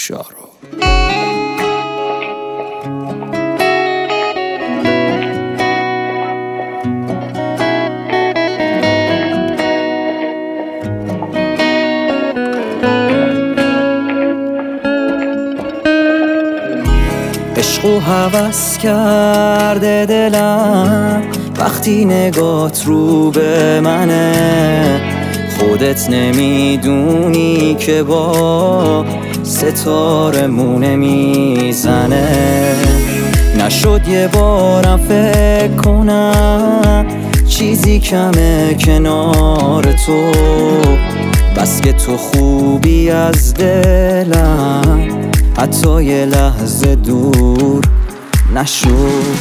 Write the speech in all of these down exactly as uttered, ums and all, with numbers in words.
شارو. عشق و هوس کرده دلم وقتی نگات رو به منه، خودت نمیدونی که با ستاره مونه میزنه. نشد یه بارم فکر کنم چیزی کمه کنار تو، بس که تو خوبی از دلم حتی یه لحظه دور نشد.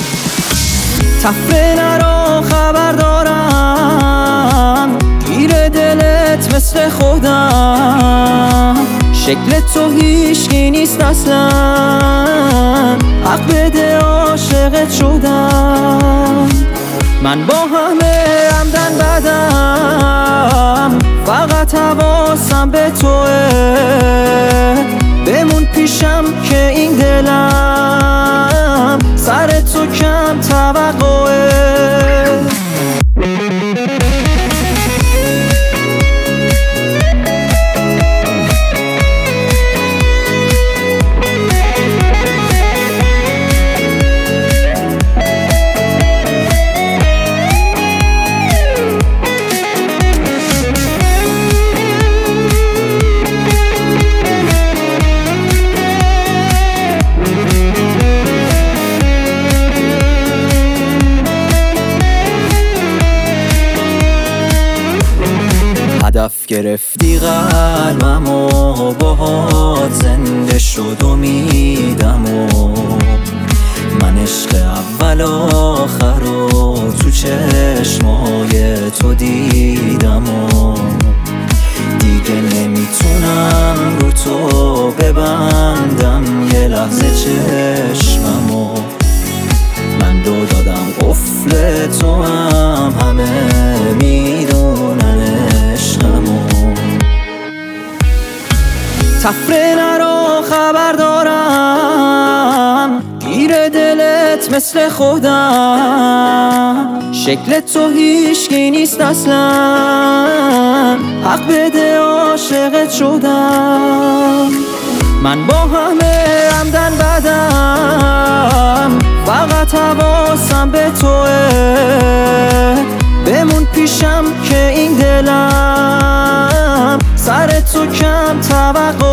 تفره نرو خبر دارم گیر دلت مثل خودم، شکل تو هیچکی نیست اصلا، حق بده عاشقت شدم. من با همه عمدن بدم، فقط حواسم به توه، بمون پیشم که این دلم سر تو کم توقعه. هدف گرفتی قلبم و باهات زنده شد امیدم و من عشق اول آخر و تو چشمای تو دیدم و دیگه نمیتونم رو تو ببندم یه لحظه چشمم و من دو دادم قفل تو هم همه میدونن عشقمو. تفره نرو خبر دارم گیر دلت مثل خودم، شکل تو هیچکی نیست اصلا، حق بده عاشقت شدم. من با همه عمدن بدم، فقط حواسم به توه، بمون پیشم که این دلم سر تو کم توقع